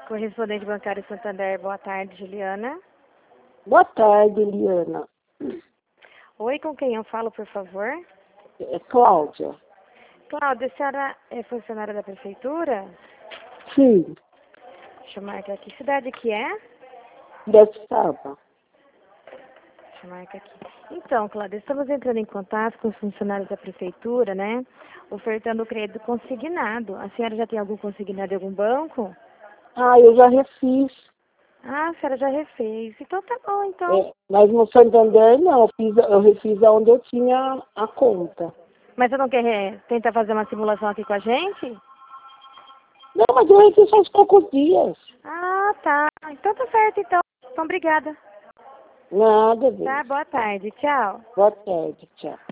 Correspondente bancário Santander, boa tarde, Juliana. Boa tarde, Eliana. Oi, com quem eu falo, por favor? É Cláudia. Cláudia, a senhora é funcionária da prefeitura? Sim, Deixa eu marcar aqui. Que cidade que é? Piracicaba. Deixa eu marcar aqui. Então, Cláudia, estamos entrando em contato com os funcionários da prefeitura, né? Ofertando o crédito consignado. A senhora já tem algum consignado em algum banco? Ah, eu já refiz. Ah, a senhora já refez. Então tá bom, então. Mas no Santander não, eu refiz aonde eu tinha a conta. Mas você não quer tentar fazer uma simulação aqui com a gente? Não, mas eu refiz faz poucos dias. Ah, tá. Então tá certo, então. Então, obrigada. Nada, Tá, Deus. boa tarde. Tchau. Boa tarde, tchau.